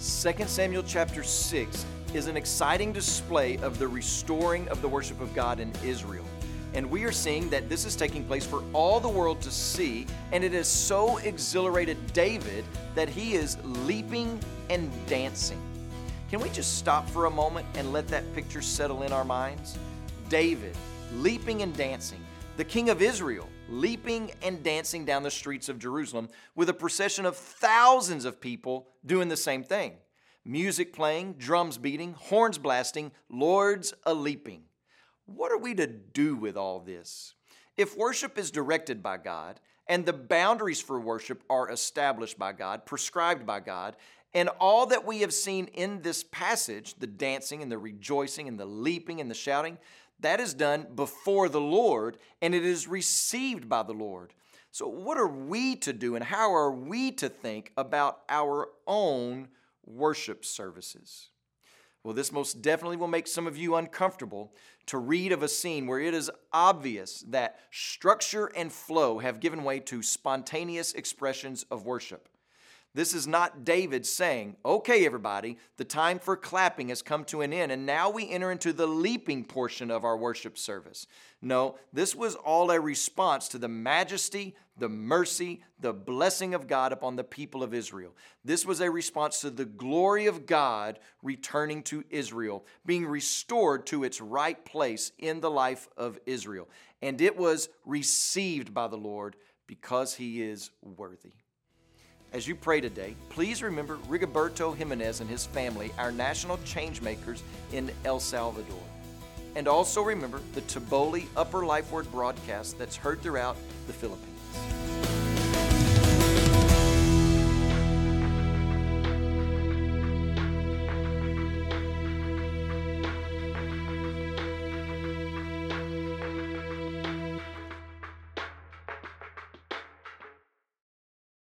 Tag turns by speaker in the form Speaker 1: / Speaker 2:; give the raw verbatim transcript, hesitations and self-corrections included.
Speaker 1: Second Samuel chapter six is an exciting display of the restoring of the worship of God in Israel. And we are seeing that this is taking place for all the world to see, and it has so exhilarated David that he is leaping and dancing. Can we just stop for a moment and let that picture settle in our minds? David leaping and dancing, the king of Israel leaping and dancing down the streets of Jerusalem with a procession of thousands of people doing the same thing. Music playing, drums beating, horns blasting, lords a-leaping. What are we to do with all this? If worship is directed by God, and the boundaries for worship are established by God, prescribed by God, and all that we have seen in this passage, the dancing and the rejoicing and the leaping and the shouting, that is done before the Lord, and it is received by the Lord. So what are we to do, and how are we to think about our own worship services? Well, this most definitely will make some of you uncomfortable to read of a scene where it is obvious that structure and flow have given way to spontaneous expressions of worship. This is not David saying, okay, everybody, the time for clapping has come to an end, and now we enter into the leaping portion of our worship service. No, this was all a response to the majesty, the mercy, the blessing of God upon the people of Israel. This was a response to the glory of God returning to Israel, being restored to its right place in the life of Israel. And it was received by the Lord because He is worthy. As you pray today, please remember Rigoberto Jimenez and his family, our national change makers in El Salvador. And also remember the Taboli Upper Life Word broadcast that's heard throughout the Philippines.